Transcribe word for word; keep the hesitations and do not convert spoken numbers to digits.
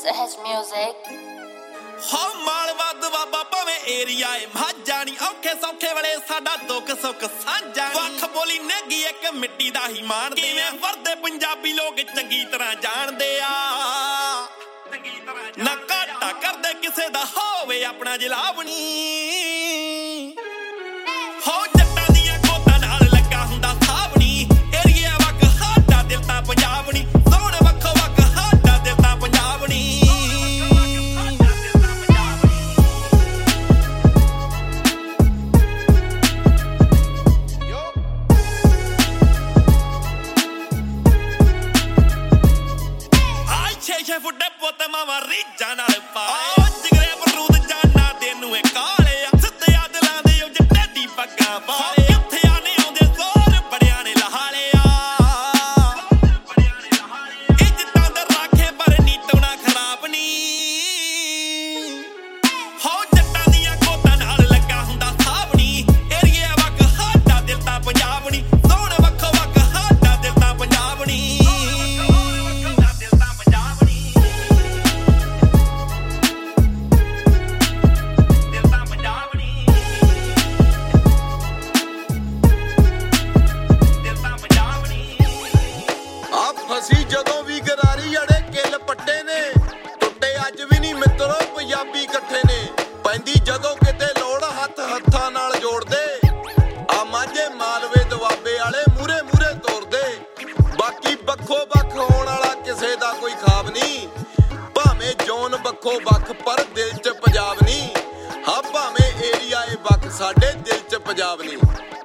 Sahaj Music. ਹੋ ਮਾਲਵਾ ਦਵਾਬਾ ਭਾਵੇਂ area ਏ ਮਾਝਾ ਨੀ ਔਖੇ ਸੌਖੇ ਵੇਲੇ ਸਾਡਾ ਦੁੱਖ ਸੁੱਖ ਸਾਂਝਾ ਨੀ ਵੱਖ ਬੋਲੀ ਨੇਗੀ ਇੱਕ ਮਿੱਟੀ ਦਾ ਹੀ ਮਾਣਦੇ ਕਿਵੇਂ ਵਰਦੇ ਪੰਜਾਬੀ ਲੋਕ ਚੰਗੀ ਤਰ੍ਹਾਂ ਜਾਣਦੇ ਆ ਚੰਗੀ ਤਰ੍ਹਾਂ ਨਾ ਘਾਟਾ ਕਰਦੇ ਕਿਸੇ ਦਾ ਹੋਵੇ ਆਪਣਾ ਜਲਾਵਣੀ ਹੋ ਜੱਟਾਂ ਦੀਆਂ ਗੋਤਾਂ ਨਾਲ ਲੱਗਾ ਹੁੰਦਾ ਸਾਵਣੀ ਏਰੀਆ ਵਕ ਸਾਡਾ ਦਿਲ ਤਾਂ ਪੰਜਾਬ ਨੀ ਸੋਹਣ ਵੱਖੋ ਵੱਖ ਸਾਡਾ ਦਿਲ ਤਾਂ ਪੰਜਾਬ ਨੀ ਛੇ ਫੁੱਟੇ ਪੁੱਤ ਮਾਵਾ ਰੀਜਾਂ ਨਾਲ ਪਾਏ ਜਿਗਰੇ ਬਰੂਦ ਜਾਨਾ ਤੈਨੂੰ ਇਹ ਕਾਲੇ ਆ ਸਿੱਧੇ ਆ ਦਿਲਾਂ ਦੇ ਉਹ ਜੱਟੀ ਪੱਗਾਂ ਪਾਏ ਕਿੱਥੇ ਆਨੇ ਆਉਂਦੇ ਜ਼ੋਰ ਬੜਿਆਂ ਨੇ ਲਹਾਲੇ ਆ ਇੱਜ਼ਤਾਂ ਦੇ ਰਾਖੇ ਪਰ ਨੀਤੋਂ ਨਾ ਖਰਾਬ ਨੀ ਹੋ ਜੱਟਾਂ ਦੀਆਂ ਗੋਤਾਂ ਨਾਲ ਲੱਗਾ ਹੁੰਦਾ ਸਾਵਣੀ ਏਰੀਆ ਵਕ ਸਾਡਾ ਦਿਲ ਤਾਂ ਪੰਜਾਬ ਨੀ ਸੋਹਣ ਵੱਖੋ ਵੱਖ ਸਾਡਾ ਦਿਲ ਤਾਂ ਪੰਜਾਬ ਨੀ ਅਸੀਂ ਜਦੋਂ ਵੀ ਗਰਾਰੀ ਅੜੇ ਕਿੱਲ ਪੱਟੇ ਨੇ ਟੁੱਟੇ ਅੱਜ ਵੀ ਨਹੀਂ ਮਿੱਤਰੋ ਪੰਜਾਬੀ ਇਕੱਠੇ ਨੇ ਪੈਂਦੀ ਜਦੋਂ ਕਿਤੇ ਲੋੜ ਹੱਥ ਹੱਥਾਂ ਨਾਲ ਜੋੜਦੇ ਆ ਮਾਝੇ ਮਾਲਵੇ ਦਵਾਬੇ ਵਾਲੇ ਮੂਰੇ ਮੂਰੇ ਤੋਰਦੇ ਬਾਕੀ ਵੱਖੋ ਵੱਖ ਹੋਣ ਵਾਲਾ ਕਿਸੇ ਦਾ ਕੋਈ ਖਾਬ ਨਹੀਂ ਭਾਵੇਂ ਜੋਨ ਵੱਖੋ ਵੱਖ ਪਰ ਦਿਲ 'ਚ ਪੰਜਾਬ ਨਹੀਂ ਹਾਂ ਭਾਵੇਂ ਏਰੀਆ ਏ ਵੱਖ ਸਾਡੇ ਦਿਲ 'ਚ ਪੰਜਾਬ ਨਹੀਂ।